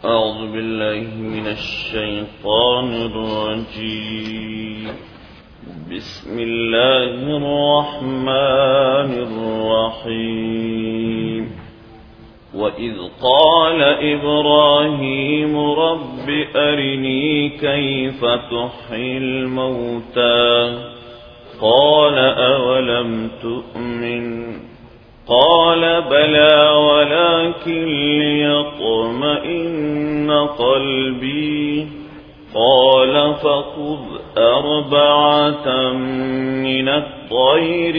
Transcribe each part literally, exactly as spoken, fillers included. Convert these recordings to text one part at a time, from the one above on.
أعوذ بالله من الشيطان الرجيم. بسم الله الرحمن الرحيم. وإذ قال إبراهيم رب أرني كيف تحيي الموتى قال أولم تؤمن قال بلى ولكن ليطمئن قلبي قال فخذ أربعة من الطير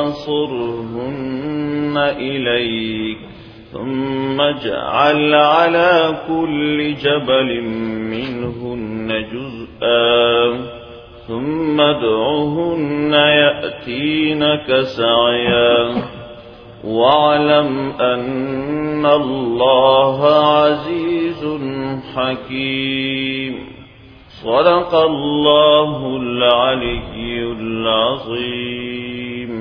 فصرهن إليك ثم اجعل على كل جبل منهن جزءا ثم ادعهن يأتينك سعيا واعلم أن الله عزيز حكيم. صدق الله العلي العظيم.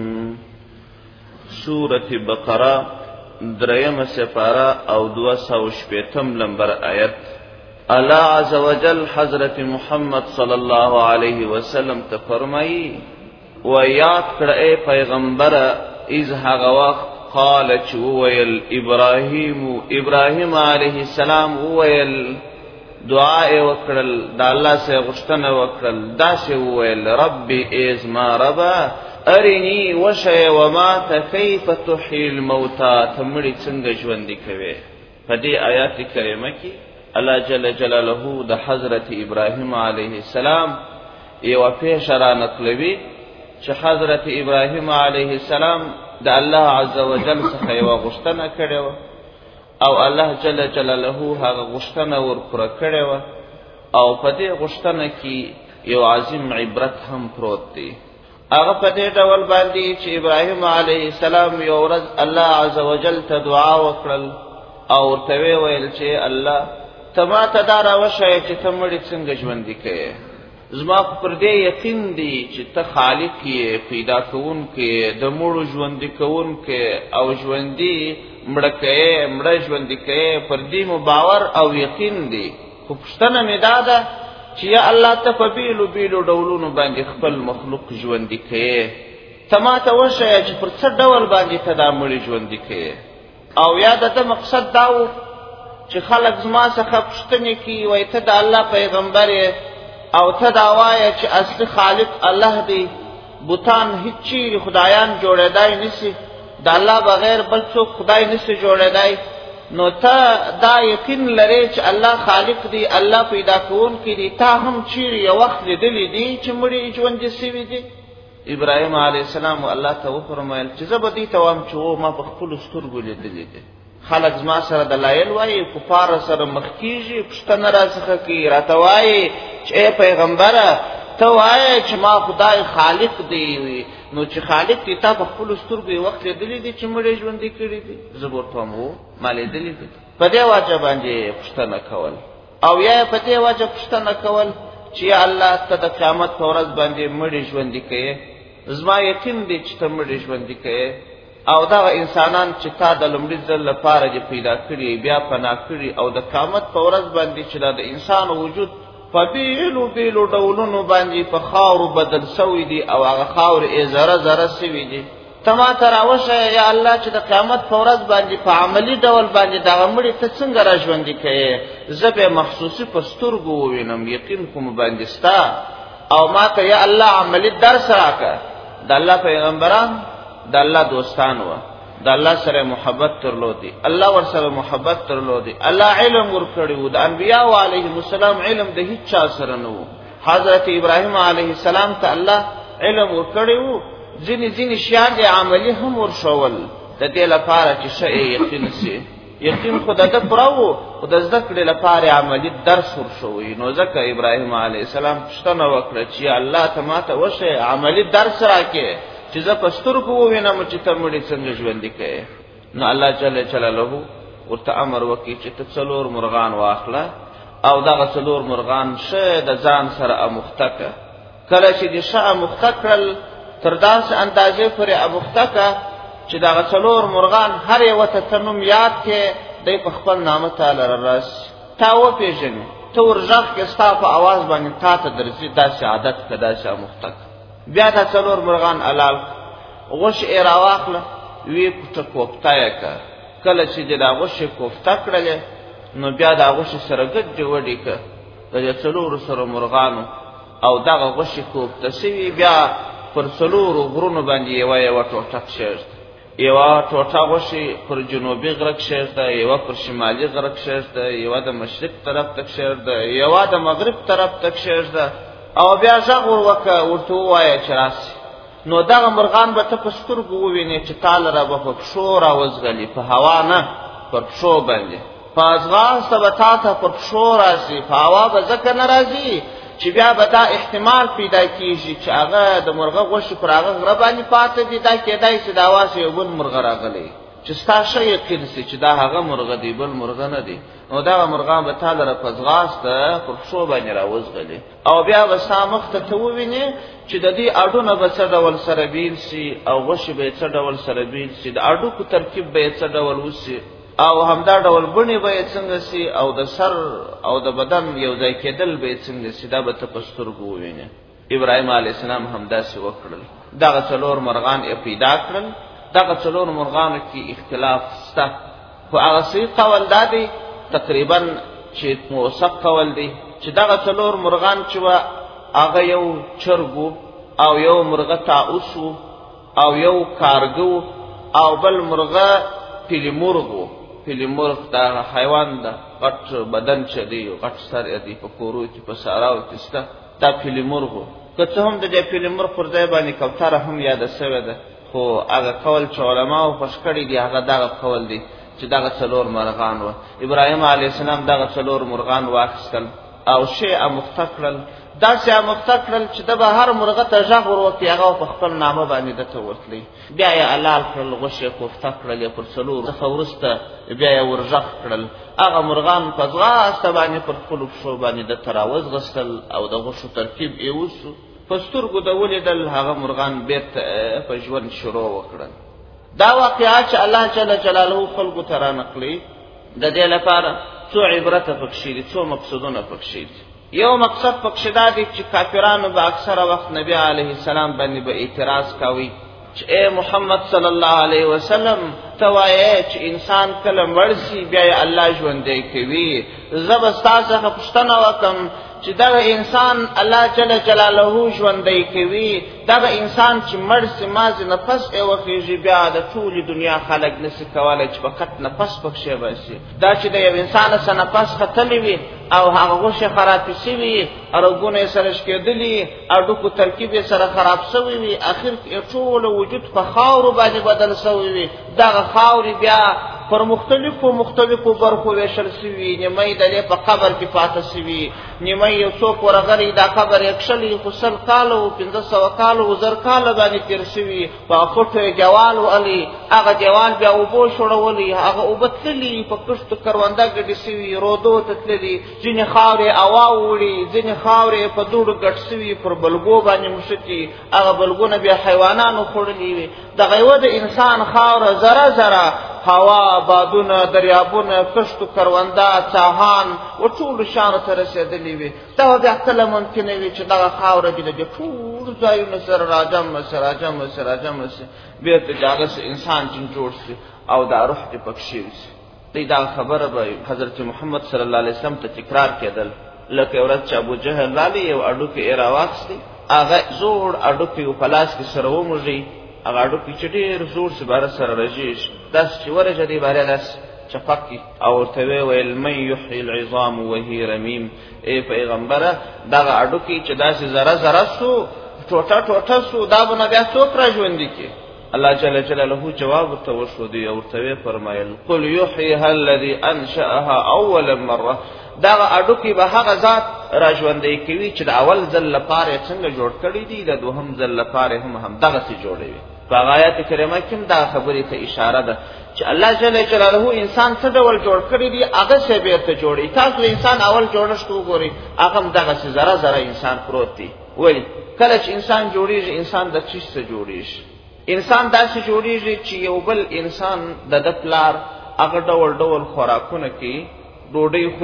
سورة بقرة دریم سپارہ او دو سو شپیتم لمبر آیت. اللہ عز وجل حضرت محمد صلی اللہ علیہ وسلم ته فرمائی و یاد کړه اے پیغمبر از هغه وخت قال چې وویل ابراهیم ابراهیم علیه السلام وویل دعا وکړل د الله سره غوښتنه وکړل داسې وویل ربي از ما ربا ارني وشي وما كيف تحيي الموتى تمړي څنګه ژوندۍ کوي. په دې آیات کریمه کې الله جل جلاله د حضرت ابراهیم علیه السلام یو پیښه را نقلوي چې حضرت ابراهیم علیه السلام د الله عز وجل څخه یو غوښتنه کړې و او الله جل جلاله هغه غوښتنه ورپوره کړې و او په دې غوښتنه کې یو عظیم عبرت هم پروت دی. هغه په دې ډول باندې چې ابراهیم علیه السلام یو ورځ الله عز وجل ته دعا وکړل او ورته ویل چې الله ته ما ته دا راوښیه چې ته مړي څنګه ژوندي کوې. زما پر دې یقین دی چې ته خالق یې، پیدا کوونکی، د مړو ژوندي کوونکی او ژوندي مړه کوې، مړه ژوندي کوې. پر دې مو باور او یقین دی. خو پوښتنه مې دا ده چې یا الله ته په بیلو بیلو ډولونو باندې خپل مخلوق ژوندي کوې، ته ما ته وښیه چې پر څه ډول باندې ته دا مړي ژوندي کوې. او یا د ده مقصد دا و چې خلک زما څخه پوښتنې کوي وایي ته د الله پیغمبر یې او ته دا وایه چې اصلي خالق الله دی، بوتان هیڅ چیرې خدایان جوړېدای نشي، د الله بغیر بل څوک خدای نشي جوړېدای. نو ته دا یقین لرې چې الله خالق دی، الله پیدا کوونکی دی. تا هم چیرې یو وخت لیدلی دی چې مړي ژوندي سوي دي؟ ابراهیم علیه السلام الله ته وفرمایل چې زه به دې ته وایم چې ما په خپلو سترګو لیدلی دی. خلک زما سره دلایل وایي، کفار سره مخ کېږي، پوښتنه راڅخه کوي، راته وایي چې ای پیغمبره ته وایې چې ما خدای خالق دی. نو چې خالق دی تا په خپلو سترګو یې وخت لیدلی دی چې مړی ژوندي کړي دي؟ زه به ورته وایم هو ما لیدلی دی. په دې وجه باندې پوښتنه کول او یا په دې وجه پوښتنه کول چې یا الله ته د قیامت په ورځ باندې مړي ژوندي کوې. زما یقین دی چې ته مړي ژوندي کوې او دغه انسانان چې تا د لومړي ځل لپاره دې پیدا کړي، بیا پناه کړي او د قیامت په ورځ باندې چې دا د انسان وجود په بیلو بیلو ډولونو باندې په خاورو بدل سوی دي او هغه خاورې یې ذره ذره سوي دي. ته ما ته راوښیه یا الله چې د قیامت په ورځ باندې په عملي ډول باندې دغه مړي ته څنګه را ژوندي کوې. زه به محسوسي په سترګو ووینم، یقین کوم باندې ستا. او ما ته یا الله عملي درس راکړه. د الله پیغمبران د الله دوستان و، د الله سره محبت درلودي، الله ورسره محبت درلودي، الله علم ورکړی و. د انبیاء علیهم السلام علم د هیڅ چا سره نه و. حضرت ابراهیم علیه السلام ته الله علم ورکړی و، ځینې ځینې شیان یې عملي هم ورښول د دې لپاره چې ښه یقین سي. یقین خو د ده پوره و، خو د زده کړې لپاره عملي درس ورښوی. نو ځکه ابراهیم علیه السلام پوښتنه وکړه چې الله ته ما ته وښیه، عملي درس راکړې چې زه په سترګو ووینم چې ته مړي څنګه ژوندي کوې. نو الله جل جلاله ورته امر وکړي چې ته څلور مرغان واخله او دغه څلور مرغان ښه د ځان سره اموخته کړه. کله چې دې ښه اموخته کړل تر داسې اندازې پورې اموخته کړه چې دغه څلور مرغان هر یوه ته ته نوم یاد کړې، دی په خپل نامه تعالی رارسي. تا وپېژنې ته ورغږ کې ستا په اواز باندې تا ته درځي داسې عادت که داسې اموخته که بیا دا څلور مرغان حلال غوښې یې راواخله ویې کوټه کوفته یې که کله چې دې دا غوښې کوفته کړلې نو بیا دا غوښې سره ګډې وډې که د دې څلورو سره مرغانو او دغه غوښې کوفته سوي بیا پر څلورو غرونو باندې یوه یوه ټوټه کښېږده یوه ټوټه غوښې پر جنوبي غره کښېږده یوه پر شمالي غره کښېږده یوه د مشرق طرف ته کښېږده یوه د مغرب طرف ته کښېږده او بیا غږ ور وکړه ورته ووایه چې راسي نو دغه مرغان به ته په سترګو ووینې چې تا لره به په پښو راوځغلي په هوا نه پر پښو باندې په ځغاسته به تا ته پر پښو راځي په هوا به ځکه نه راځي چې بیا به دا احتمال پیدا کېږي چې هغه د مرغه غوښې پر هغه غره باندې پاته دي دا کېدای شي د هوا سه یو بل مرغه راغلی چې ستا ښه یقین سي چې دا هغه مرغه دی بل مرغه نه دی نو دغه مرغان به تا لره په ځغاسته پر پښو باندې راوځغلي او بیا به ستا مخ ته ته ووینې چې د دې اډونه به څه ډول سره بیل سي او غوښې به یې څه ډول سره بیل سي د اډوکو ترکیب به یې څه ډول وسي او همدا ډول بڼې به یې څنګه سي او د سر او د بدن یو ځای کېدل به یې څنګه سي دا به ته په سترګو ووینې ابراهیم علیه السلام همداسې وکړل دغه څلور مرغان یې پیدا کړل دغه څلور مرغانو کې اختلاف شته خو هغه صحیح قول دا دی تقریبا چې موثق قول دی چې دغه څلور مرغان چې وه هغه یو چرګ او یو مرغه طاووس او یو کارګه او بل مرغه پیلمرغ و پیلمرغ دا حیوان ده غټ بدن چې دی غټ سر یې دی په کورو کې په صحراو کې شته دا پیلمرغ و که څه هم د دې پیلمرغ پر ځای باندې کوتره هم یاده سوې ده خو هغه قول چې علماو خوښ کړي دي هغه دغه قول دی چې دغه څلور مرغان وه ابراهیم علیه السلام دغه څلور مرغان واخیستل او شی اموخته کړل داسې اموخته کړل چې ده به هر مرغه ته غږ ور وکړي هغه په خپل نامه باندې ده ته ورتلی بیا یې حلال کړل غوښې یې کوفته کړل یې پر څلور څخه وروسته بیا یې ور غږ کړل هغه مرغان په ځغاسته باندې پر خپلو پښو باندې ده ته راوځغستل او د غوښو ترکیب یې وسو په سترګو د ولیدل هغه مرغان بېرته په ژوند شروع وکړل دا واقعه چې الله جل جلاله خلکو ته رانقلي د دې لپاره څو عبرته پکښې دي څو مقصدونه پکښې دي یو مقصد پکښې دا دی چې کافرانو به اکثره وخت نبی علیه السلام باندې به اعتراض کوي چې اے محمد صلی الله علیه وسلم ته وایې چې انسان کله مړ سي بیا یې الله ژوندی کوي زه به ستا څخه پوښتنه وکړم چې دغه انسان الله جل جلاله ژوندی کوي دغه انسان چې مړ سي مازې نفس یې وخېږي بیا د ټولې دنیا خلک نسي کولی چې فقط نفس پکښې باسي دا چې د یو انسان څه نفس ختلی وي او هغه غوښې خرابې سوي رګونه یې سره شکېدلي هډوکو ترکیب یې سره خراب سوی وي اخر کې ټول وجود په خاورو باندې بدل سوی وي دغه خاورې بیا پر مختلفو مختلفو برخو ویشل سوي نیمه یې د دې په قبر کې پاته سوي نیمه یې یو څوک ورغلی دا قبر یې کښلی خو سل کاله و پنځه سوه کاله و زر کاله باندې تېر سوي په خټو یې دیوال وهلی هغه دیوال بیا اوبو شوړولی هغه اوبه تللي په کښتو کرونده ګډې سوي رودو ته تللي ځینې خاورې هوا وړي ځینې خاورې په دوړو ګډ سوي پر بلګو باندې مښتي هغه بلګونه بیا حیوانانو خوړلي وي دغه یوه د انسان خاوره زره زره هوا بادونه دریابونه کښتو کرونده څاهان و ټولو شیانو ته رسېدلي وي دا به بیا کله ممکنه وي چې دغه خاوره دې د دې ټولو ځایونو سره راجمع سي راجمع سي راجمع سي بېرته چې هغه انسان چې جوړ سي او دا روح دې پکښې وسي دی دا خبره به حضرت محمد صلی الله علیه وسلم ته تکرار کېدل لکه یو ورځ چې ابوجهل رالی یو هډوکی یې راواخیستی هغه زوړ هډوکی و په لاس کې سره وموږي هغه هډوکی چې ډېر زوړ سي باره سره رژېږي داسې چې ورژېدی باره داسې چپک کي او ورته ویې ویل من یحیي العظام وهي رمیم ای پیغمبره دغه هډوکی چې داسې ذره ذره سو ټوټه ټوټه سو دا به نه بیا څوک را ژوندي کړي الله جل جلاله جواب ورته وښودی او ورته ویې فرمایل قل یحییها الذي انشأها اول مره دغه هډوکي به هغه ذات را ژوندی کوي چې د اول ځل لپاره یې څنګه جوړ کړي دي د دوهم ځل لپاره هم همدغسې جوړوي په هغه آیات کریمه کې هم دغه خبرې ته اشاره ده چې الله جل جلاله انسان څه ډول جوړ کړی دی هغسې بېرته جوړوي تاسو د انسان اول جوړښت وګورئ هغه هم دغسې ذره ذره انسان پروت دی ولې کله چې انسان جوړېږي انسان د څه څه جوړېږي انسان داسې جوړېږي چې یو بل انسان د ده پلار هغه ډول ډول خوراکونه کوي ډوډۍ خوري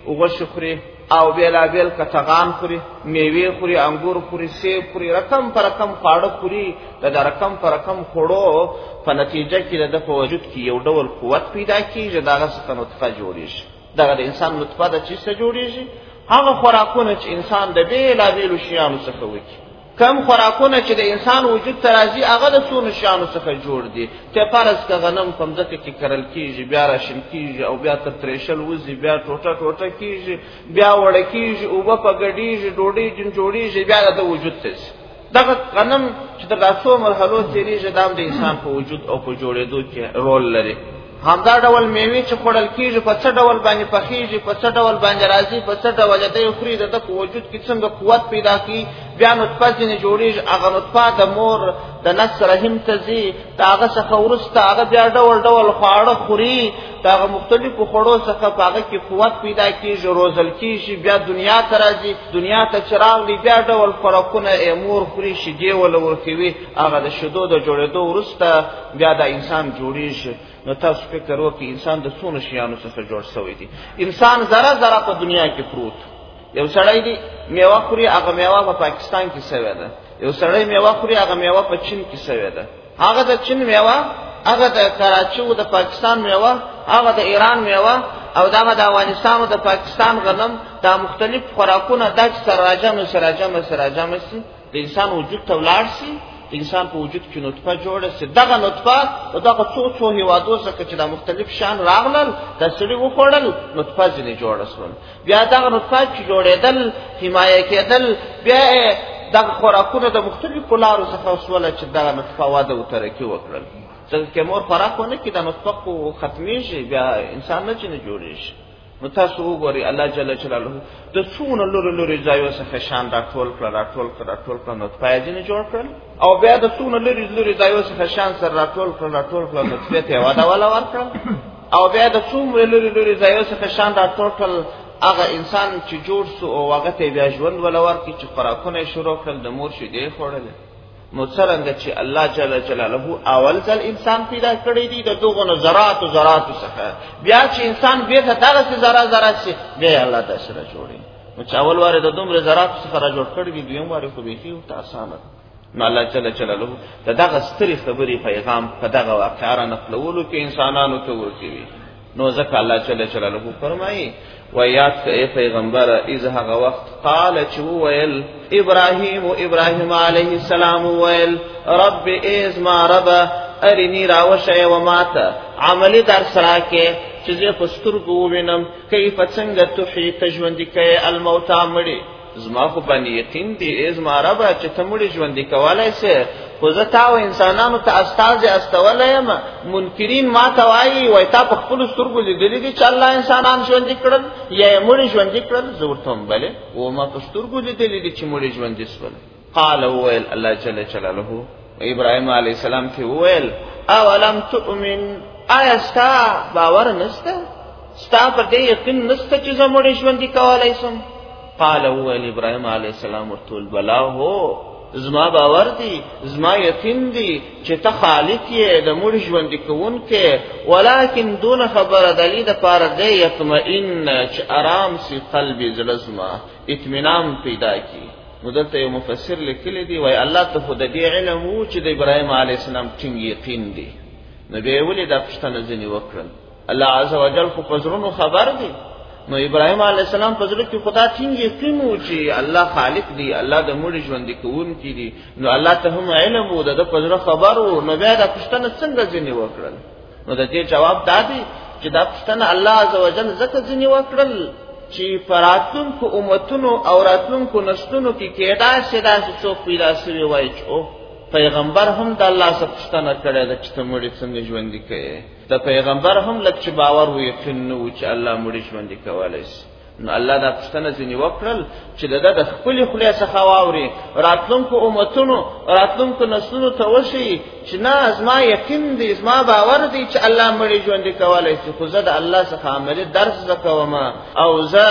غوښې خوري او بېلابېل کټغان خوري، میوې خوري، انګور خوري، سیب خوري، رقم په رقم خواړه خوري. د دا رقم په رقم خوړو په نتیجه کې د ده په وجود کې یو ډول قوت پیدا کېږي، د هغه څخه نطفه جوړېږي. دغه د انسان نطفه د چی څخه جوړېږي؟ هغه خوراکونه چې انسان د بېلابېلو شیانو څخه وکړي. کم خوراکونه چې د انسان وجود ته راځي هغه د څو شیانو څخه جوړ دي. ته فرض که غنم په مځکه کې کرل کېږي، بیا راشین کېږي او بیا تر ترېشل وځي، بیا ټوټه ټوټه کېږي، بیا وړه کېږي، اوبه په ګډېږي، ډوډۍ جن جوړېږي، بیا د ده وجود ته ځي. دغه غنم چې تر دا څو مرحلو تېرېږي دا هم د انسان په وجود او په جوړېدو کې رول لري. همدا ډول میوې چې خوړل کېږي په څه ډول باندې پخېږي، په څه ډول باندې راځي، په څه ډول دی خوري، د ده په وجود کې څنګه قوت پیدا کړي، بیا نطفه ځینې جوړېږي. هغه نطفه د مور د نس رحم ته ځي، د هغه څخه وروسته هغه بیا ډول ډول خواړه خوري، د هغه مختلفو خوړو څخه په هغه کې قوت پیدا کېږي، روزل کېږي، بیا دنیا ته راځي. دنیا ته چې راغلي بیا ډول خوراکونه یې مور خوري، شیدې وله ورکوي. هغه د شیدو د جوړېدو وروسته بیا د انسان جوړېږي. نو تاسو فکر وکړئ انسان د څونه شیانو څخه جوړ شوی دی. انسان ذره ذره په دنیا کې پروت. یو سړی دی میوه خوري، هغه میوه په پاکستان کې سوې ده. یو سړی میوه خوري، هغه میوه په چین کې سوې ده. هغه د چین میوه، هغه د کراچي او د پاکستان میوه، هغه د ایران میوه او دغه د افغانستان او د پاکستان غنم، دا مختلف خوراکونه دا چې سره راجمع سره راجمع سره راجمع سي د انسان وجود ته ولاړ سي، انسان په وجود کې نطفه جوړه سي. دغه نطفه او دغه څو څو هیوادو څخه چې د مختلف شان راغلل د سړي وخوړل، نطفه ځینې جوړه شول. بیا دغه نطفه چې جوړېدل، حمایه کېدل، بیا دغه خوراکونه د مختلفو لارو څخه وسوله چې دغه نطفه وده او ترقي وکړل. ځکه که مور خوراک ونه کړي د نطفه خو ختمېږي، بیا انسان نه چې نه جوړېږي. نو تاسو وګورئ الله جل جلاله د څونه لورې لورې ځایو څخه شان راټول کړه راټول کړه راټول کړه نطفه یې ځینې جوړ کړل، او بیا د څونه لورې لورې ځایو څخه شان سره راټول کړه راټول کړه نطفې ته یې وده وله ورکړل، او بیا د څومره لورې لورې ځایو څخه شان راټول کړل هغه انسان چې جوړ سو او هغه ته بیا ژوند وله ورکړي چې خوراکونه یې شروع کړل، د مور شیدې خوړلې. نو څرنګه چې الله جل جلاله اول ځل انسان پیدا کړی دی د دغو ذرات او ذرات څخه، بیا چې انسان بیرته دغسې ذره ذره شي بیا الله داسې را جوړوي. نو چې اول وارې د دومره ذراتو څخه را جوړ کړی دی، دویم وارې خو بیخي ورته اسانه ده. نو الله جل جلاله د دغه سترې خبرې پیغام په دغه واقعه را نقلولو کې انسانانو ته ورکوي. نو ځکه الله جل جلاله فرمایي ویاد که ای پیغمبر از هغه وقت قال چې وویل ابراهیم و ابراهیم علیه السلام وویل رب ایز ما رب ارینی راوشه و ماته عملی درس راکې چې زه په سترګو ووینم کیف څنګه تحیی ته ژوندي کوې الموتى مړي. زما خو باندې یقین دی ایز ما رب چې ته مړي ژوندي کولی سې، خو زه تا او انسانانو ته استازی استولی یم. منکرین ما ته وایي وایي تا په خپلو سترګو لیدلي دي چې الله انسانان ژوندي کړل یا یې مړي ژوندي کړل؟ زه ورته وایم بلې، و ما په سترګو لیدلي دي چې مړي ژوندي شول. قال وویل الله جل جلاله ابراهیم علیه السلام ته وویل اولم تؤمن، آیا ستا باور نسته؟ ستا پر دې یقین نسته چې زه مړي ژوندي کولی شم؟ قال وویل ابراهیم علیه السلام ورته وویل بلا هو، زما باور دی، زما یقین دی چې ته خالق یې د مړي ژوندي کوونکی، ولیکن دونه خبره د دې دپاره دی یطمئن چې ارام سي قلبي زړه زما، اطمینان پیدا کړي. نو دلته یو مفسر لیکلی دی وایي الله ته خو د دې علم و چې د ابراهیم علیه السلام ټینګ یقین دی، نو بیا یې ولې دا پوښتنه ځینې وکړل؟ الله عز وجل خو په زړونو خبر دی. نو ابراهیم علیه السلام په زړه کې خدا ټینګ یقین و چې الله خالق دی، الله د مړي ژوندي کوونکی دی. نو الله ته هم علم و، د ده په زړه خبر و، نو بیا دا پوښتنه څنګه ځینې وکړل؟ نو د دې جواب دا دی چې دا پوښتنه الله عز وجل ځکه ځینې وکړل چې په راتلونکو امتونو او راتلونکو نسلونو کې کېدای شي داسې څوک پیدا سوي وایي چې او پیغمبر هم د الله څخه پوښتنه کړې ده چې ته مړي څنګه ژوندي کوې. د پیغمبر هم لږ چې باور و یقین نه و چې الله مړي ژوندي کولی شي. نو الله دا پوښتنه ځینې وکړل چې د ده د خپلې خولې څخه واوري، راتلونکو امتونو راتلونکو نسلونو ته وښیي چې نه زما یقین دی، زما باور دی چې الله مړي ژوندي کولی شي، خو زه د الله څخه عملي درس زده کوم او زه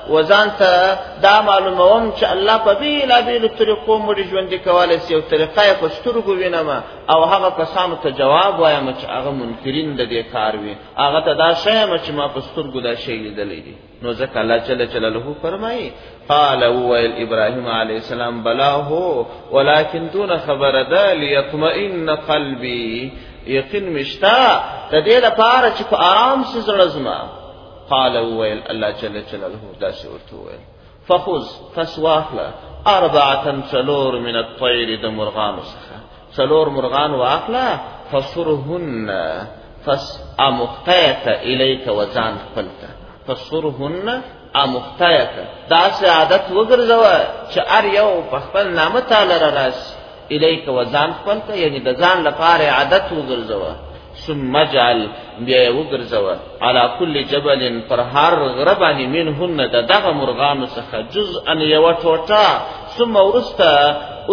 وځان ته دا معلوموم چې الله په بیلابیلو طریقو موږ ژوند کولی سي، یو طریقه یې په سترګو وینم او هغه کسانو ته جواب وایم چې هغه منکرین د دې کار وي، هغه ته دا شی یم چې ما په سترګو دا شی لیدلی دی. نو ځکه الله جل جلاله فرمایي قال وویل ابراهیم علیه السلام بلا هو ولکن دون خبره ده لیطمئن قلبي، یقین مشتا د دې لپاره چې په آرام سره زړه زما. قال وویل الله جل جلاله داسې ورته وویل فخذ فسواخله اربعه څلور من الطير د مرغانو څخه، څلور مرغان واخله فصرهن فس امختیت الیک وزان خپلته، فصرهن امختیت داسې عادت وګرځوه چې ار یو په خپل نامه تعالی راسي، الیک وزان خپلته یعنی د ځان لپاره عادت وګرځوه. ثم اجعل بیا وګرځوه على كل جبل پر هر غره باندې منهن د دغه مرغانو څخه جزءا یو ټوټه، ثم ورسته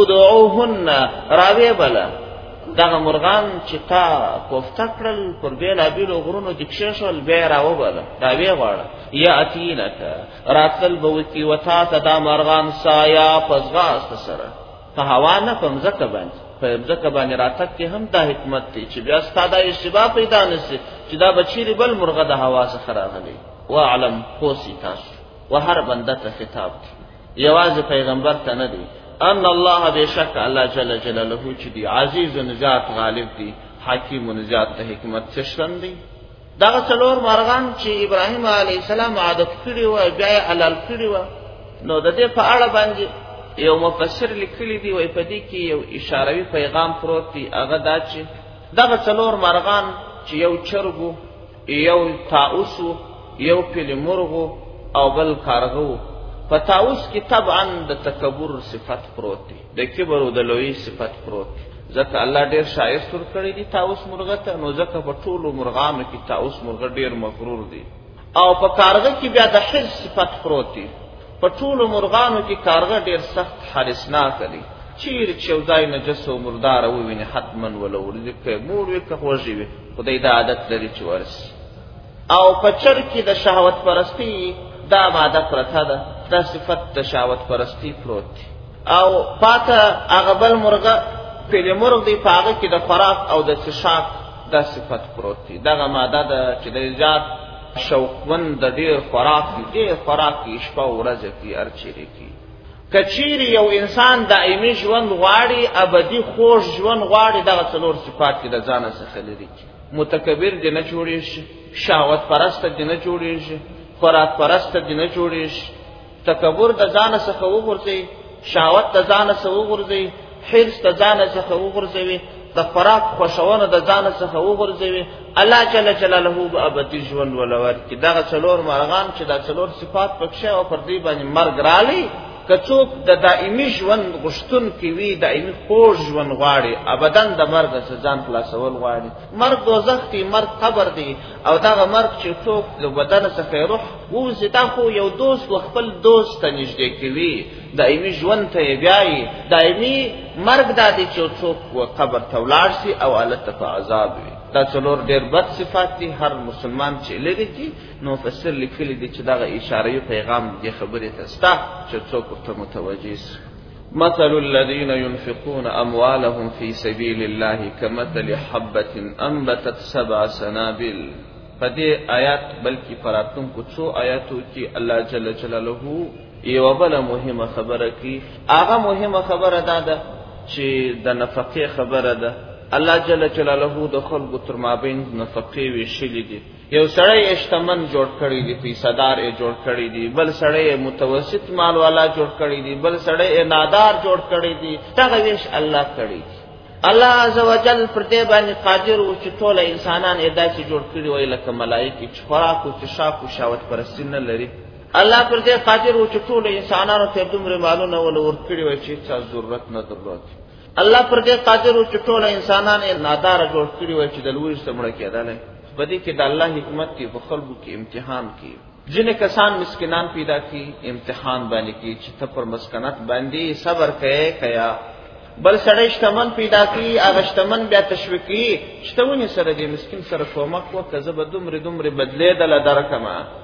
ادعوهن راوی بله دغه مرغان چې تا کوفته کړل پر بیلابیلو غرونو د کښېښول بیا یې راوبله راویې غواړه یاتینک راتلل به وکړي و تا ته دا مرغان سایا په ځغاسته سره په هوا نه په مځکه باندې، په مځکه باندې راتګ کې هم دا حکمت دی چې بیا ستا دا اشتباه پیدا نه سي چې دا به چیرې بل مرغه د هوا څخه راغلی. واعلم پوسي تاسو و هر بنده ته خطاب دی، یوازې پیغمبر ته نه دی، ان الله بشک الله جل جلاله چې دی عزیز و نجات غالب دی، حکیم و نجات ته حکمت چشن دی. دغه څلور مرغان چې ابراهیم علیه السلام عادت کړي و بیا یې حلال کړي و، نو د دې په اړه باندې یو مفسر لیکلی دی وای په دې کې یو اشاروي پیغام پروت دی، هغه دا چې دغه څلور مرغان چې یو چرګو، یو طاووسو، یو پیلمرغو او بل کارغو، په طاووس کې طبعا د تکبر صفت پروت دی، د کبر او د لوی صفت پروت دی، ځکه الله ډیر شایست ورکړی دی طاووس مرغه ته، نو ځکه په ټولو مرغانو کې طاووس مرغه ډیر مغرور دی. او په کارغه کې بیا د حرص صفت پروت دی، په ټولو مرغانو کې کارغه ډیر سخت حرصناک دی، چیرې چې یو ځای نجس او مرداره وویني حتما وله ورځي که موړ وي که خوږې وي، خدای دا عادت لري چې ورسي. او په چر کې د شهوت پرستی دا ماده پرته ده، دا صفت د شهوت پرستی پروت دی. او پاته هغه بل مرغه پیلمرغ دی، په هغه کې د خوراک او د څښاک دا صفت پروت دی، دغه ماده ده چې د زیات شوقمند د ډېر خوراک دی، ډېر خوراک کې شپه او ورځ کې هر چیرې کې. که چیرې یو انسان دایمي ژوند غواړي، ابدي خوږ ژوند غواړي، دغه څلور صفات کې د ځانه څخه لري. متکبر دی نه جوړېږي، شهوت پرسته دی نه جوړېږي، خوراک پرسته دی نه جوړېږي. تکبر د ځانه څخه وغورځوي، شهوت د ځانه څخه وغورځوي، حرص د ځانه څخه وغورځوي، د خوراک خوښونه د ځانه څخه وغورځوي، الله جل جلاله به ابدي ژوند وله ورکړي. دغه څلور مرغان چې دا څلور صفات پکښې او پر دې باندې مرګ رالی، که څوک د دائمي ژوند غوښتونکی وي، دائمي خوږ ژوند غواړي، ابدا د مرګ څخه ځان خلاصول غواړي، مرګ دوزخ دی، مرګ قبر دی. او دغه مرګ چې څوک له بدن څخه روح ووځي، دا خو یو دوست و خپل دوست ته نږدې کوي، دائمي ژوند ته یې بیایي. دائمي مرګ دا دی چې څوک قبر ته ولاړ شي او هلته په عذاب وي. دا څلور ډېر بد صفات دي، هر مسلمان چې لري دي. نو مفسر لیکلی دی چې دغه اشاروي پیغام دې خبرې ته سته چې څوک ورته متوجه شي. مثل الذين ينفقون اموالهم في سبيل الله كمثل حبة انبتت سبع سنابل. په دې آیات بلکې پراتونکو څو آیاتو کې الله جل جلاله یو بل مهمه خبره کوي. هغه مهمه خبره دا ده چې د نفقې خبره ده. الله جل جلاله د خلقو تر مابین نفقې ویشلې دي. یو سړی اشتمن جوړ کړی دی، پیسادار یې جوړ کړی دی، بل سړی متوسط مال والا جوړ کړی دی، بل سړی نادار جوړ کړی دی. دغه ویش الله کړی دی. الله عزوجل پر دې باندې قادر و چې ټول انسانان یې داسې جوړ کړي وای لکه ملایکې چې خوراک او څښاک او شهوت پرستی نه لري. الله پر دې قادر و چې ټول انسانانو ته دومره مالونه ول ورکړي وای چې څه ضرورت نه درلود. الله پر دې قادر و چې ټول انسانان یې نادار جوړ کړي وای چې د لوی سمړه کېدل. بدی کې د الله حکمت کې په خلقو کې امتحان کې ځینې کسان مسکینان پیدا کی امتحان باندې کې چې ته پر مسکنات باندې صبر کوي کیا. بل سړی شتمن پیدا کی، هغه شتمن بیا تشویقي شتونی سره دې مسکین سره کومک وکړه، زه به دومره دومره بدلېدله درکمه.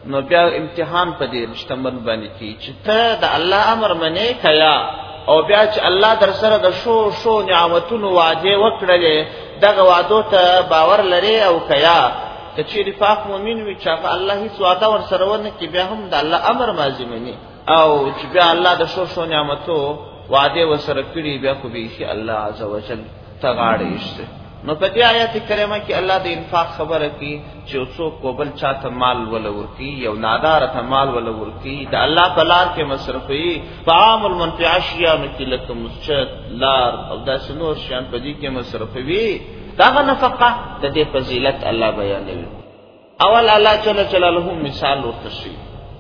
نو بیا امتحان په دې مشتمل باندې کی چې ته د الله امر منې کیا او بیا چې الله در سره د شو شو نعمتونو وعده وکړلې دغه وعدو ته باور لري او کیا ته چې پاک مؤمن وي چې الله هیڅ وعده ور سره ونه کی بیا هم د الله امر مازی مني او چې بیا الله د شو شو نعمتو وعده وسره کړی بیا خو به شي الله عزوجل تغاړي شته نو په دې آیت کریمه کې الله د انفاق خبره کوي چې څوک کوبل چاته مال ولور کوي یو نادار ته مال ولور کوي د الله په لار کې مصرفي طعام المنفع اشیاء کې لکه مسجد لار او داسې نور شیان په دې کې مصرفوي دا نفقه د دې فضیلت الله بیانوي اول الله جل جلاله مثال ورته شي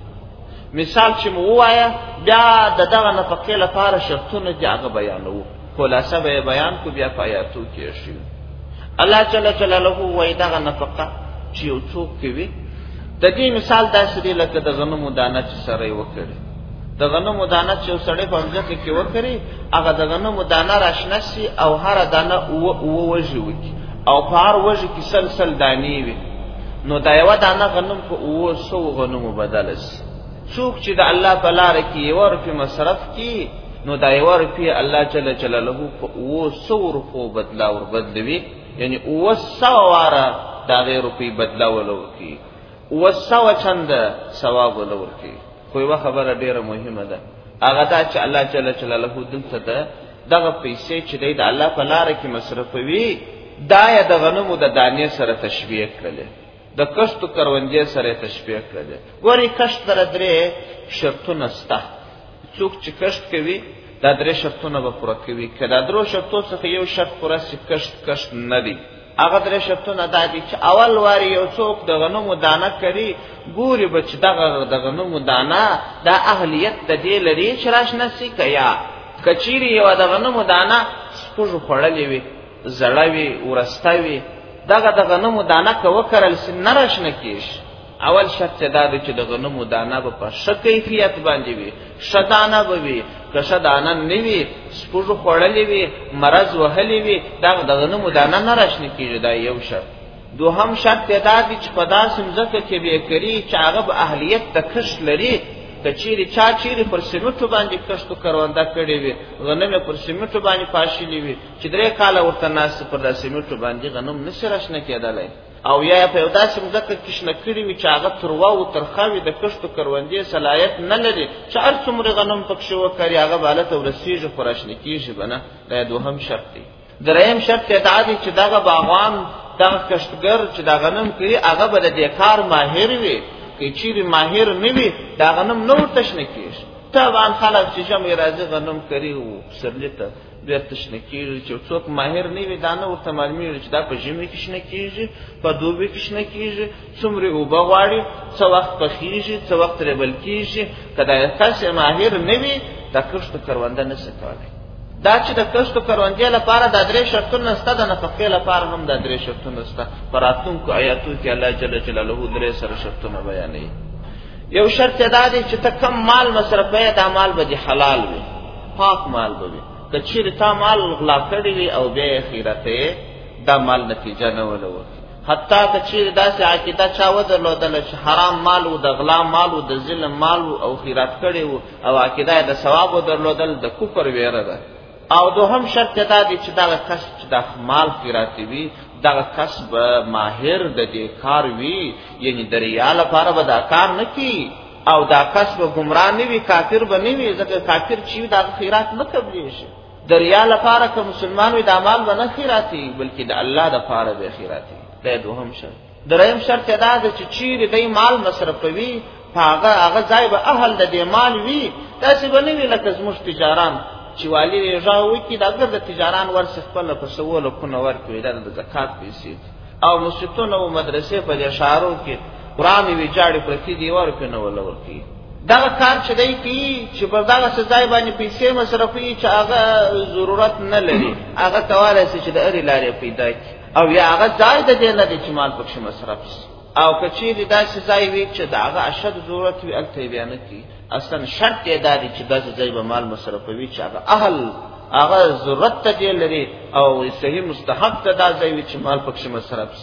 مثال چې مو وایا بیا د دغه نفقې لپاره شرطونه دي هغه بیانوي خلاصه به بیان کو بیا پایاتو کې شي الله جل جلاله وای دا نفقه چې یو څوک کوي د دې مثال داسې دی لکه د غنمو دانه چې سره وکړي د غنمو دانه چې سړی په ځکه کې وکړي هغه د غنمو دانه راشنسي او هر دانه او او وږي وي او په هر وږي کې سلسل دانی وي نو دا یو دانه غنم کو او سو غنمو بدلس څوک چې د الله په لار کې ورته مصرف کی نو دا یو روپیه الله جل جلاله په او سو روپو بدلا ور بدلوي یعنی او سو واره دا غیر روپی بدلا ولور کی او سو چند ثواب ولور کی خو یو خبره ډیره مهمه ده هغه دا چې الله جل جلاله دلته ده دغه پیسې چې د الله په لار کې مصرفوي دا یا د غنمو د دانې سره تشبیه کړل د کښت کروندې سره تشبیه کړل ګوري کښت تر درې شرطونه سته څوک چې کښت کوي دا درې شرطونه به پوره کوي کله درو شرطو څخه یو شرط پوره سي کښت کښت نه دی هغه درې شرطونه دا دي چې اول واری یو څوک د غنمو دانه کوي ګوري بچ دغه د غنمو دانه د اهلیت د دې لري چې راشنه سي کیا کچيري یو د غنمو دانه سپوږ خړلې وي زړوي ورستوي دغه د غنمو دانه کو کرل سن نراشنه کیش اول شرط دا دی چې د غنمو دانه په ښه کیفیت باندې وي شدانه به وي که شدانه نه وي سپوږ خړلې وي مرز وهلې وي دغه د غنمو دانه نراشنه کیږي دا یو شرط دوهم شرط دا دی چې په داسې ځکه کې به کری چې هغه به اهلیت د کښت لري کچيري چا چيري پر سیمټو باندې کښتو کروندا کړي وي غنم پر سیمټو باندې پاشلې وي چې درې کاله ورته ناس پر د سیمټو باندې غنم نشرشنه کېدلای او یا په یو داسې مځکه کې شنه کړي وي چې هغه تروا او ترخاوي د کښتو کروندې صلاحیت نه لري چې هر څومره غنم پکښ وکړي هغه بالته ورسیږي خورشنه کیږي بنه دا دوهم شرط دی دریم شرط دا دی چې دغه باغوان دغه کښتګر چې دا غنم کوي هغه به د کار ماهر وي که چیرې ماهر نه وي دا غنم نو تشنه کیږي طبعا خلک چې جمع راځي غنم کوي او سرلته بیا تشنه کیږي چې څوک ماهر نه وي دا نه ورته معلومیږي چې دا په ژمي کې شنه کیږي په دوبي کې شنه کیږي څومره اوبه غواړي څو وخت پخیږي څو وخت ربل کیږي کله کس ماهر نه وي دا کښت کرونده نه سکوي دا چې د کښت کروندې لپاره د درې شرطونه سته د نفقې لپاره هم د درې شرطونه سته پراتونکو آیاتو کې الله جل جلاله درې سره شرطونه بیانوي یو شرط دا دی چې ته کم مال مصرفې دا مال به حلال وي پاک مال به وي که چیرې تا مال غلا کړی وي او بیا خیرته دا مال نتیجه نه ولور حتی که چیرې داسې عقیده چا ودرلودل چې حرام مال او د غلا مال او د ظلم مال او خیرات کړی او عقیده د ثواب ودرلودل د کفر ویره ده او دوهم شرط دا دی چې دا کسب چې د مال خیراتی وي دا کسب ماهر د دې کار وي یعنی د ریا لپاره به دا کار نه کی او دا کسب گمراه نه وي کافر به نه وي ځکه کافر چې دا خیرات نه قبلې شي د ریا لپاره که مسلمان وي دا مال به نه خیراتی بلکې د الله لپاره به خیراتی دا دوهم شرط دریم شرط دا دی چې چیرې د مال مصرفوي هغه هغه ځای به اهل د دې مال وي داسې به نه وي لکه زموږ تجاران چې والی رضاوي کې دا ګر د تجاران ورڅ خپل په سوال کو نو ورکوي دا د زکات پیسې او مسجدونه او مدرسې په اشارو کې قرآن وی جاړي پرتی دی ورکو نو ولور کی دا کار چې دی کی چې په دغه سزا باندې پیسې مصرفي چې هغه ضرورت نه لري هغه تواله چې د اړې لارې پیدا کی او یا هغه ځای د دې نه چې مال پکې مصرف او کچېری دا سزا وی چې داغه اشد ضرورت وی الته بیان کی اصلا شرط یې دادی چې داسې ځای به مال مصرفوي چې هغه اهل هغه ضرورت ته دی لري او صحیح مستحق ته دا ځای چې مال پکې مصرف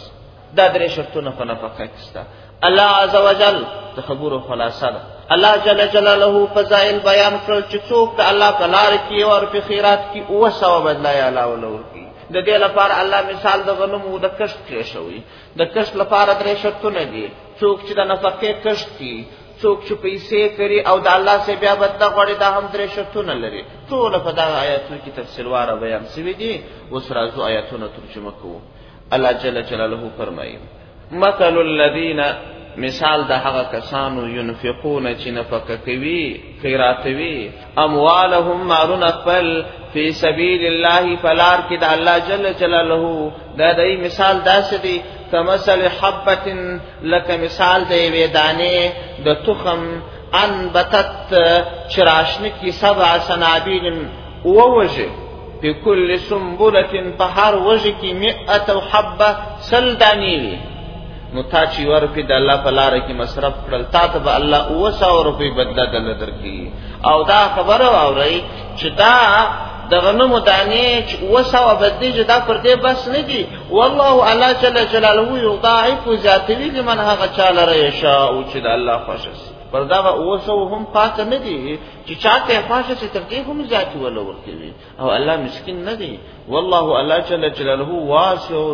دا درې شرطونه په نفقه کې شته. الله عز وجل د خبرو خلاصه ده. الله جل جلاله فضائل بیان کړل چې څوک د الله په لار کې او په خیرات کې اوه سوه بدله یې الله ولورکي. د دې لپاره الله مثال د غنمو د کښت کې شوی. د کښت لپاره درې شرطونه دي. څوک چې د نفقې کښت کوي، څوک چې پیسې کوي او د الله سره بیا بدله غواړي، دا هم درې شرطونه لري. ټول په دغه آیاتونو کې تفصیل واره بیان شوي دي. اوس راځو آیاتونه ترجمه کوو. الله جل جلاله فرمایي: مثل الذین، مثال د هغه کسانو ينفقون چې نفقه کوي، خیراتوي، اموالهم مالون خپل فی سبیل الله فلار کې د الله جل جلاله. دا دای مثال داسې دی کمثل حبة، لکه مثال د یوې دانې د تخم، انبتت چراشنه کی سبع سنابیل ووجه، په کل سنبلة په هر وجه کې مئة حبه سل دانې وي. نو تا چې ورپی د الله په لاره کې مصرف کړل، تا ته به الله اوه سوه روپۍ بدله دله درکړي. او دا خبره واورئ چې دا د غنمو دانې چې اوه سوه بدلېږي، دا پر دې بس نه دي. والله الله جل جلاله یضاعف زیاتوي لمن هغه چا لره یشاء چې د الله خوښه شي. پر دغه اوه سوه هم پاته نه دي چې چاته یې خوښه شي تر دې هم زیاتې وله ورکوي. او الله مسکین نه دی. والله الله جل جلاله واسع،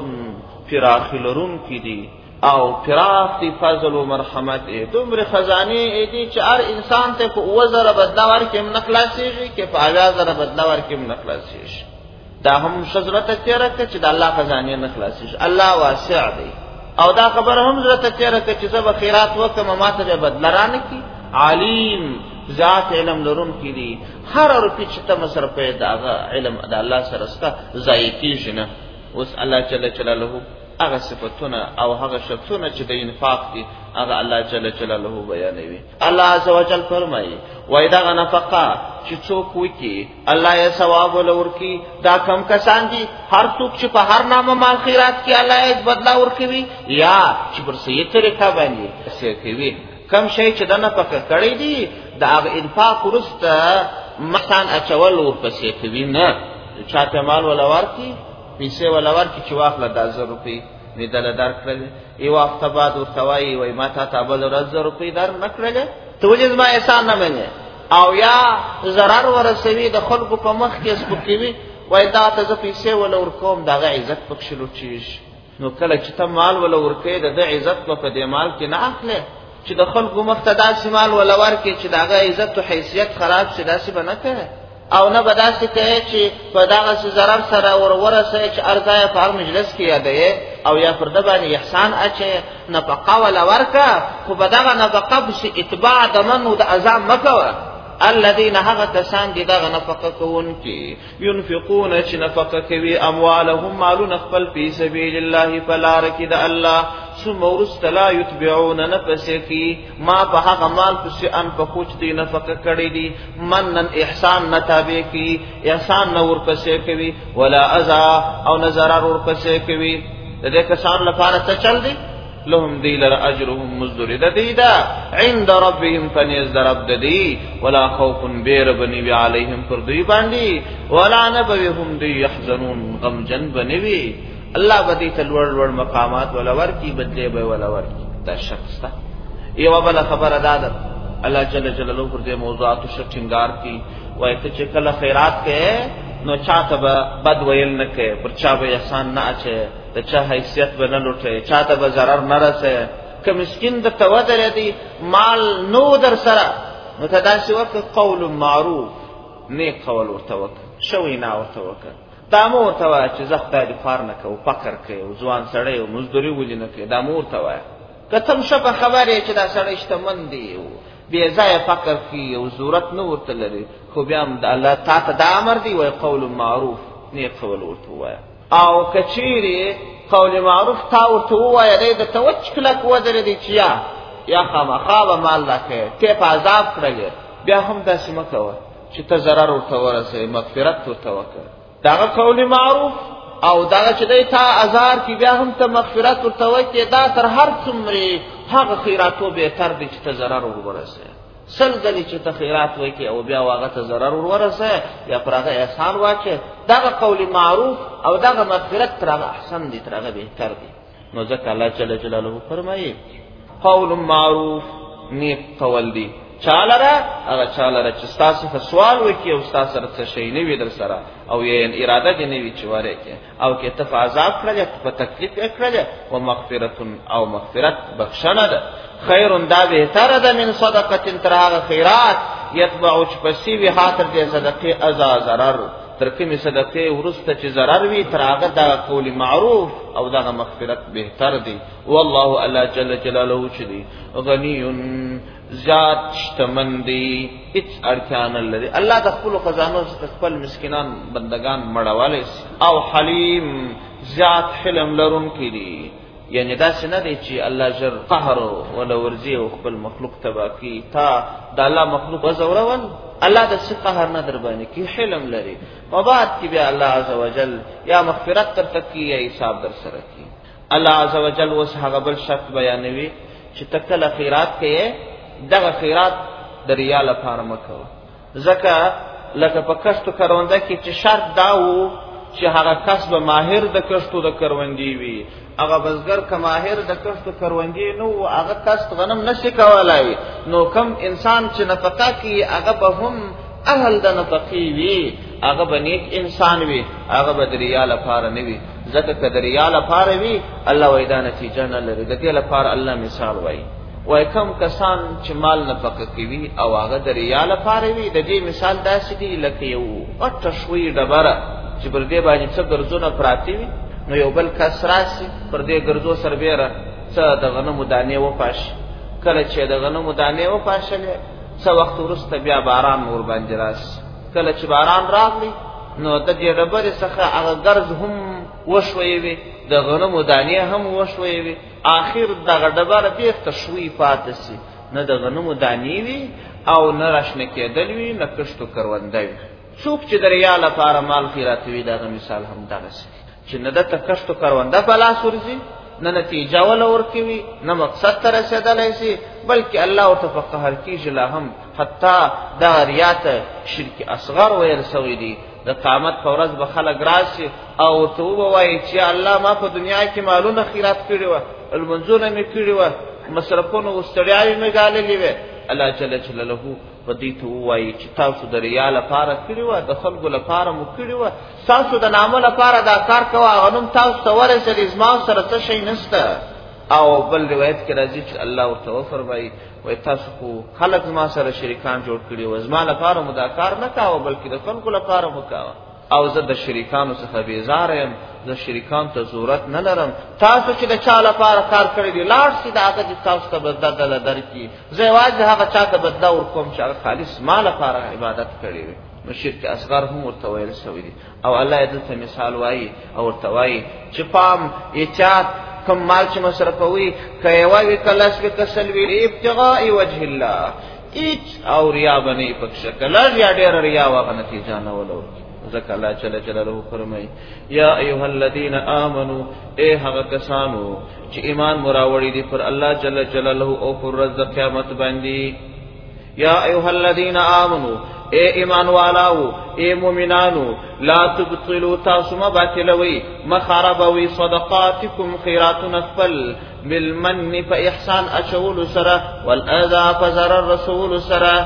فراخ لرونکی دی او فراخ دی فضل و مرحمت. دومره خزانه دي چې هر انسان ته په اوه زره بدله ورکړي هم نه خلاصېږي، که په اویا زره بدله ورکړي هم نه خلاصېږي. دا هم ښه زړه ته تېره کړه چې د الله خزانې نه خلاصېږي. الله واسع دی. او دا خبره هم زړه ته تېره کړه چې زه به خیرات وکړم ما ته به بدله رانه کړي. علیم، ذات علم لرونکی دی. هر روپۍ چې ته مصرفوې د هغه علم د الله سره ستا ضایع کېږي نه. اوس الله جل جلاله هغه صفتونه او هغه شرطونه چې د انفاق دي هغه الله جل جلاله بیانوي. الله عز وجل فرمایي: وای دغه نفقه چې څوک وکړي الله یې ثواب ورکړي. دا کم کسان دي هر څوک چې په هر نامه مال خیرات کې الله یې بدله ورکوي، یا چې پر صحیح طریقه باندې څه کوي. کم شی چې د نفقه کړی دي د هغه انفاق وروسته مثلا اچول ورپسې کوي نه. چاته مال ولا ورکړي، پیسې ولا ورکړي چې واخله دا زر روپۍ مې دله درکړلې، یو هفته بعد ورته وایي وایي ما تا ته بله ورځ زر روپۍ در نه کړلې، ته ولې زما احسان نه منې. او یا ضرر ورسوي، د خلکو په مخ کې سپکوي، وایي دا ته زه پیسې وله ورکوم، د هغه عزت پکښې لوټېږي. نو کله چې ته مال وله ورکوې د ده عزت به په دې مال کې نه اخلې. چې د خلکو مخ ته داسې مال وله ورکړې چې د هغه عزت و حیثیت خراب شي، داسې به نه کوې. او نه به داسې کوې چې په دغسې ضرر سره ور ورسوې چې هر ځای په هر مجلس کې یادوې او یا پر ده باندې احسان اچوې. نفقه وله ورکړه، خو په دغه نفقه پسې اتباع د من و د عذاب مه کوه. الذین هغه کسان دي دغه نفقه کوونکي ينفقون چې نفقه کوي اموالهم مالونه خپل فی سبیل الله په لاره کې د الله، ثم ورسته لا یتبعون نه پسې کوي ما په هغه مال پسې انفقو چې دوی نفقه کړی دي، منن احسان نه تابع کوي، احسان نه ورپسې کوي، ولا اذى او نه ضرر ورپسې کوي. د دې کسانو لپاره څه چل دی؟ لهم دی لر اجرهم مزدوری د دی دا عند ربهم فنیز در رب دی، ولا خوف بیر بنی وی علیهم پر دوی باندې، ولا نبوی هم دی یحزنون غم جن بنی وی. الله بدی تلور لور مقامات ولا ورکی بدلی به ولا ورکی. دا شخص تا یو بل خبر ادا ده. الله جل جلاله پر دې موضوعات شټینګار کی وای ته چې کله خیرات کې نو چاته به بد ویل نه کې، پر چا به احسان نه اچي، د چا حیثیت به نه لوټي، چاته به ضرر نه رسي. که مسکین د تودر دی مال نو در سره نو ته داسې وکړه قول معروف، نیک قول ورته وکړه، ښه وینا ورته وکړه. دا مو ورته وایه چې زه خدای دې خوار نه کوو، فقر کوي او ځوان سړی او مزدوري ولې نه کوي. دا مو ورته وایه. که ته هم ښه په خبر یې چې دا سړی شتمن دی بې ځایه فقر کوي او ضرورت نه ورته لري، خو بیا هم د الله تا ته دا امر دی وایي قول معروف، نیک قول ورته ووایه. او که چیرې قول معروف تا ورته ووایه دی درته وچ کلک ودرېدی چې یا یا خامخا به مال راکوې، ته په عذاب کړلې، بیا هم داسې مه کوه چې ته ضرر ورته ورسوې، مغفرت ورته وکړه. دغه قول معروف او دغه چې دی تا ازار کی بیا هم ته مغفرت ورته وکړې، دا تر هر څومره هغه خیراتو بهتر دی چې ته ضرر ور ورسوې. سل ځلې چې ته خیرات وکړې او بیا هغه ته ضرر ور ورسوې یا پر هغه احسان واچې، دغه قول معروف او دغه مغفرت تر هغه احسن دی، تر هغه بهتر دی. نو ځکه الله جل جلاله فرمایي قول معروف نیک قول دی چالره هغه چالره چې تاسو په سوال وکي او تاسو سره څه شي نه وي در سره او یې اراده دې نه وي چې واره کې او کې ته عذاب کړل په تکلیف کړل او مغفرت او مغفرت بخښنه ده خیر دا به تر ده من صدقه تر هغه خیرات یتبع چې پسیوی خاطر دې صدقه ازا ضرر تر کومې صدقه ورسته چې ضرر وي تر هغه دا قول معروف او دا مغفرت بهتر دی والله الله جل جلاله چې دی غنی ذات شتمن دی هیڅ ارکان لري الله د خپل خزانو څخه خپل مسکینان بندگان مړوالي او حلیم ذات حلم لرون کړي یعنی دا څنګه دی چې الله جر قهر ولا ورزي او خپل مخلوق تبا کی تا د الله مخلوق وزورول الله د څه قهر نه در باندې کی حلم لري او بعد کې بیا الله عزوجل یا مغفرت تر تک یا حساب در سره کی الله عزوجل وس هغه بل شرط بیانوي چې تکل خیرات کې دغه خیرات د ریا لپاره مکو ځکه لکه په کښتو کرونده کې چې شرط دا وو چې هغه کسب ماهر د کښتو د کروندې وي هغه بزګر که ماهر د کښتو کروندې نو هغه کسب غنم نشي کولای نو کم انسان چې نفقه کوي هغه به هم اهل د نفقې وي هغه به نیک انسان وي هغه به د ریا لپاره نه وي ځکه که د ریا لپاره وي الله وایي دا نتیجه نه لري د دې لپاره الله مثال وایي وای کم کسان چې مال نفقه کوي او هغه د ریا لپاره وي د دې مثال داسې دی لکه یو غټه شوی ډبره چې پر دې باندې څه ګرځونه پراتی وي نو یو بل کس راسي پر دې ګرځو سربېره څه د غنمو دانې وپاشي کله چې د غنمو دانې وپاشلې څه وخت وروسته بیا باران ور باندې راسي کله چې باران راغلی نو د دې ډبرې څخه هغه ګرځ هم وشوي وي د غنمو دانې هم وشوي وي آخر دغه ډبره دې تشوي پاتې سي نه د غنمو دانې وي او نه راشنه کېدل وي نه کښتو کرونده وي څوک چې د ریا لپاره مال خیرات وي دغه مثال هم دغسې چې نه د کښتو کرونده په لاس ورځي نه نتیجه ولا ورکوي نه مقصد ته رسېدلی سي بلکې الله ورته په قهر کېږي لا هم حتی دغه ریا ته شرک اصغر ویل سوی دی د قیامت په ورځ به خلک راشي او ورته ووایي چې الله ما په دنیا کې مالونه خیرات کړي وه لمونځونه مې کړي وه مصرفونه و ستړیاوې مې ګاللې وې الله جل جلاله په دې ته ووایي چې تاسو د ریا لپاره کړي وه د خلکو لپاره مو کړي وه تاسو د نامه لپاره دا کار کوه هغه نوم تاسو ته ورسېدې زما سره څه شی نشته او بل روایت کې راځي چې الله ورته وفرمایي وایي تاسو خو خلک زما سره شریکان جوړ کړي وه زما لپاره مو دا کار نه کاوه بلکې د خلکو لپاره مو کاوه او زه د شریکانو څخه بیزاره یم زه شریکانو ته ضرورت نه لرم تاسو چې د چا لپاره کار کړی دی لاړ سي د هغه چې تاسو ته بدله دله درکړي زه یوازې هغه چا ته بدله ورکوم چې هغه خالص ما لپاره عبادت کړی وي نو شرک اصغر هم ورته ویل سوی دی او الله یې دلته مثال وایي او ورته وایي چې پام احتیاط کم مال چې مصرفوي که یوه وي که لس وي که سل وي ابتغاء وجه الله هیڅ او ریا به نه وي پکښې که لږ یا ډېره ریا وه هغه نتیجه نه وله ورکړي ذکر الله جل جلاله فرمای یا ایها الذین آمنو اے هغه کسانو چې ایمان مراوړي دي پر الله جل جلاله او پر ورځ د قیامت باندې یا ایها الذین آمنو اے ایمان والاو اے مومنانو لا تبطلوا تاسو ما باطلوي مخربوي صدقاتکم خیراتن خپل بالمن فاحسان اچول سره والاذى فزر الرسول سره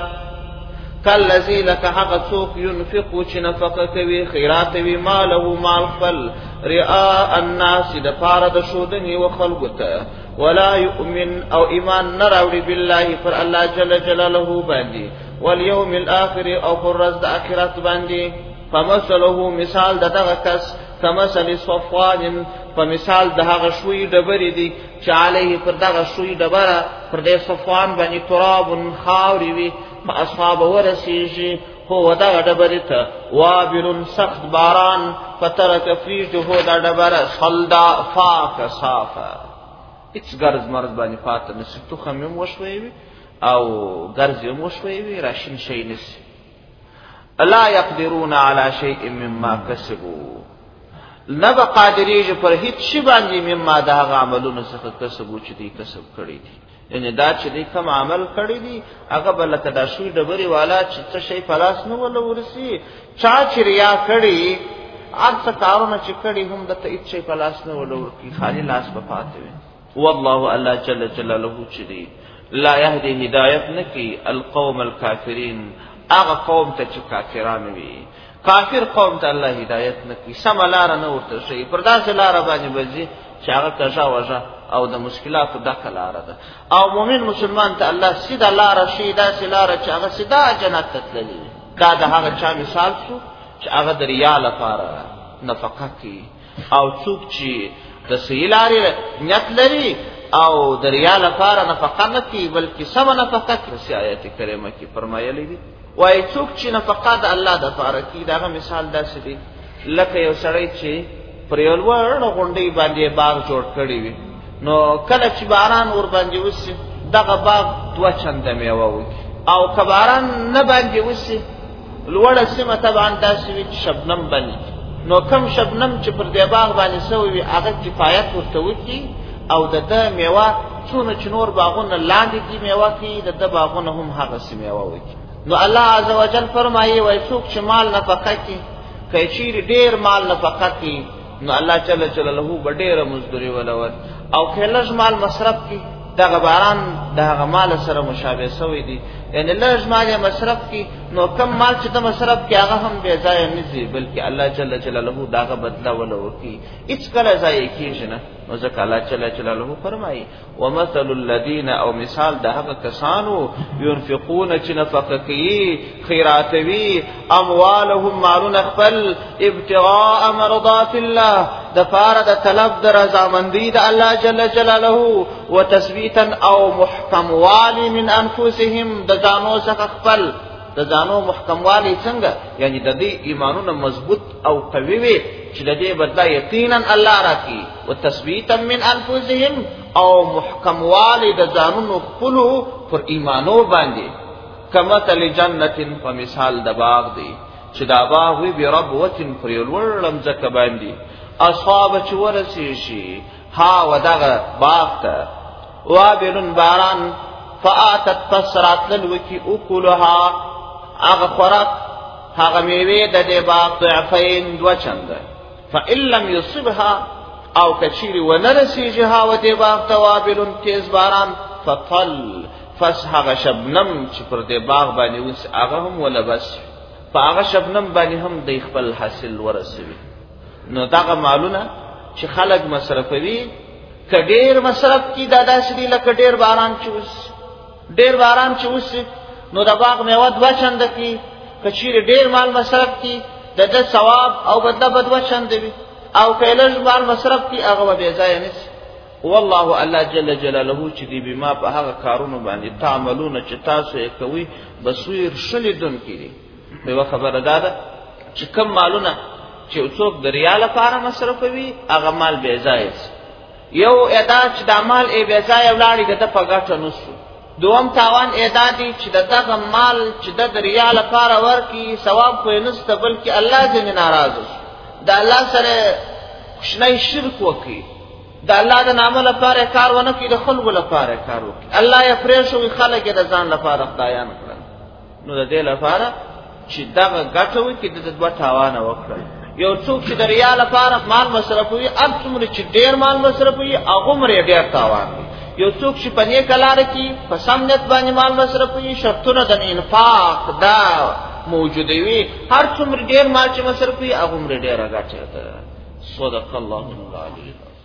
کالذی لک حق سوق ينفق چې نفقه کوي خیرات وی مالو مال خپل رئاء الناس د پاره د شودنی و خلقو ته ولا يؤمن او ایمان نه راوړي بالله پر الله جل جلاله باندې والیوم الاخر او پر ورځ د آخرت باندې فمثله مثال دغه کس کمثل صفوان په مثال دغه شوی ډبرې دي چې علیه پر دغه شوی ډبره پر دې صفوان باندې تراب خاوري وي فاصحاب ورسیږي هو دغه ډبرې ته وابل سخت باران فترک فریجه دا ډبره صلدا فاک صافه هیڅ ګرځ مرز باندې پاته نشي تخم هم وشوي او ګرځ هم وشوي راشین شي نشي لا يقدرون على شيء مما كسبوا نبا قادریږي پر هیڅ شی باندې مما دا عملونه څخه کسبو چې دي کسب کړی دي یعنی دا چې دې کوم عمل کړی دي هغه بل کدا شوی ډبري والا چې څه شي پلاس نه ول ورسي چا چې ریا کړی هر څه کارونه چې کړي هم د ته هیڅ په لاس نه ولور کی خالی لاس په پاتې وي والله الله جل جلاله چې دی لا يهدي هدایت نکي القوم الكافرين هغه قوم ته چې کافران وي کافر قوم ته الله هدایت نکي سم لار نه ورته شي پر داسې لار باندې بځي چې هغه کژا وژه او د مشکلاتو ډکه لار ده او مؤمن مسلمان ته الله سیده لار شي داسې لار چې هغه سیده جنت ته تللی دا د هغه چا مثال شو چې هغه د ریا لپاره نفقه کوي او څوک چې د صحیح لارې نیت لري او د ریا لپاره نفقه نه کوي بلکې سمه نفقه کوي آیت کریمه کې فرمایلی دي وایي څوک چې نفقه د الله دپاره کوي د هغه مثال داسې دی لکه یو سړی چې پر یو لوړ غونډۍ باندې باغ جوړ کړی وي نو کله چې باران ور باندې وسي دغه باغ دوه چنده میوه وکړي او که باران نه باندې وسي لوړه سیمه طبعا داسې وي چې شبنم بند نو کم شبنم چې پر دې باغ باندې سوی وي هغه کفایت ورته وکړي او د ده میوه څونه چې نور باغونه لاندې دي میوه کوي د ده باغونه هم هغسې میوه وکړي نو الله عز وجل فرمایي وایي څوک چې مال نفقه کړي که یې چیرې ډېر مال نفقه کړي نو الله جل جلاله به ډېره مزدوري ولور او که لږ مال مصرف کړي دغه باران د هغه مال سره مشابه سوی دی یعنی لږ مال یې مصرف کړي نو کم مال چې ته مصرف کړي هغه هم بې ځایه نه ځي بلکې الله جل جلاله د هغه بدله وله ورکوي هېڅکله ضایع کېږي نه نو ځکه الله جل جلاله فرمایي ومثل الذین او مثال د هغه کسانو ينفقون چې نفقه کوي خیراتوي اموالهم مالونه خپل ابتغاء مرضات الله د پاره د طلب د رضامندي د الله جل جلاله وتثبیتا او محکم والی من انفسهم د ځانو څخه خپل د ځانو محکم والی څنګه یعنی د دې ایمانونه مضبوط او قوي وي چې د دې بدله یقینا الله راکړي وتثبیتا من انفسهم او محکم والی د ځانونو خپلو پر ایمانو باندې کمثل جنت په مثال د باغ دی چې دا باغ وي بربوة پر یو لوړ ځمکه باندې اصحاب چې ورسې شي ها ودغه باغ ته وابل باران فآتت فسرات للوکی اکلها اغا خوراک هغه میوه د دې باغ ضعفین دو چنده فإن لم يصبها او کچیری ونرسیږي ها و دې باغ ته وابل تیز باران فطل فس هغه شبنم چې پر دې باغ باندې اوس هغه هم ولا بس فهغه شبنم باندې هم د خپل حاصل ورسوي نو دغه مالونه چې خلک مصرفوي که ډېر مصرف کی دا داسې دي لکه ډېر باران چې اوس ډېر باران چې اوس نو د باغ میوه دوه چنده کي که چیرې ډېر مال مصرف کی د ده ثواب او بدله به دوه چنده وي او که لږ مال مصرف کی هغه به بې ځایه نه سي والله الله جل جلاله چې دی بما په هغه کارونو باندې تعملونه چې تاسو یې کوئ بصیر ښه لیدونکی دی یوه خبره دا ده چې کم مالونه چې څوک د ریا لپاره مصرفوي هغه مال بې ځایه سي یو ادا چې دا مال ای بې ځایه ولاړي د ده په ګټه نه سو دوم تاوان ادا دی چې د دغه مال چې د ریا لپاره ورکړي ثواب خو یې نسته بلکې الله ځینې ناراضه شو د الله سره کوچنی شرک وکړي د الله د نامه لپاره کار ونه کړي د خلکو لپاره کار وکړي الله یې پرېښوي خلک یې د ځان لپاره خدایان کړل نو د دې لپاره چې دغه ګټه وکړي د دوه تاوانه وکړل یو څوک چې د ریا لپاره مال مصرفوي هر څومره چې ډېر مال مصرفوي هغومره یې ډېر تاوان وي یو څوک چې په نیکه لاره کې په سم نیت باندې مال مصرفوي شرطونه د انفاق دا موجوده وي هر څومره ډېر مال چې مصرفوي هغومره ډېره ګټه ده صدق الله العظیم